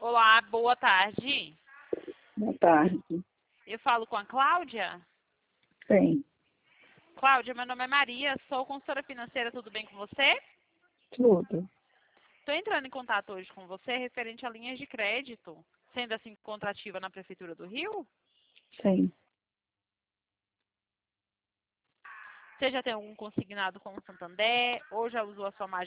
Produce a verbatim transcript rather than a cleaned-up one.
Olá, boa tarde. Boa tarde. Eu falo com a Cláudia? Sim, Cláudia, meu nome é Maria, sou consultora financeira, tudo bem com você? tudo. Estou entrando em contato hoje com você referente a linhas de crédito, sendo assim contrativa na Prefeitura do Rio? Sim. Você já tem algum consignado com o Santander ou já usou a sua margem